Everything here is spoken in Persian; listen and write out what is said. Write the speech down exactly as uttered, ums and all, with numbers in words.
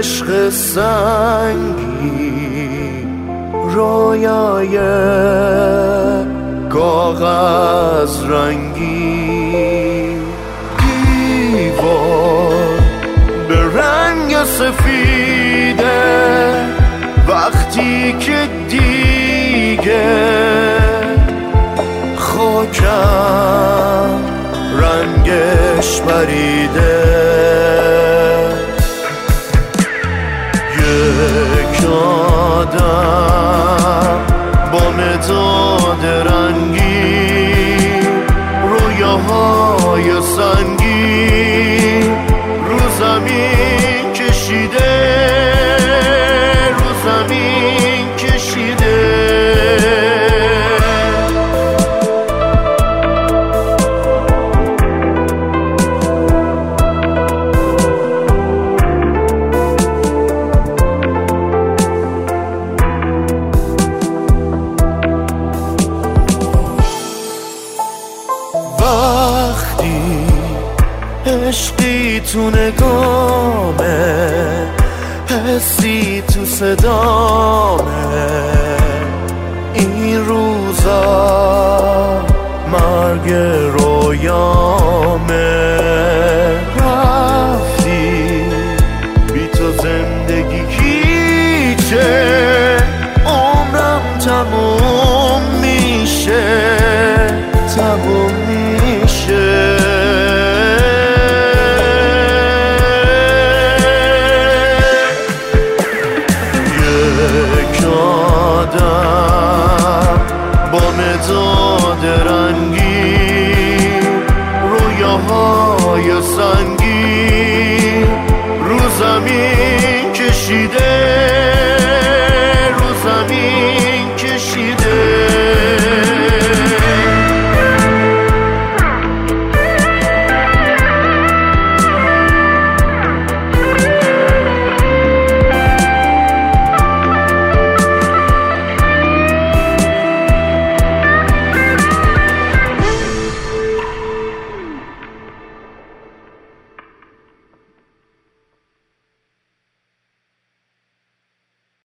عشق سنگی، رویای کاغذ رنگی، دیوار به رنگ سفیده وقتی که دیگه خاکم رنگش پریده. یک آدم با مداد رنگی، رویاهای سنگی رو زمین کشیده، رو زمین کشیده. وقتی عشقی تو نگامه، حسی تو صدامه، این روزا مرگ رویامه. رفتی بی تو زندگی هیچه، عمرم تموم میشه، تموم میشه. یک آدم با مداد رنگی، رویاهای سنگی رو زمین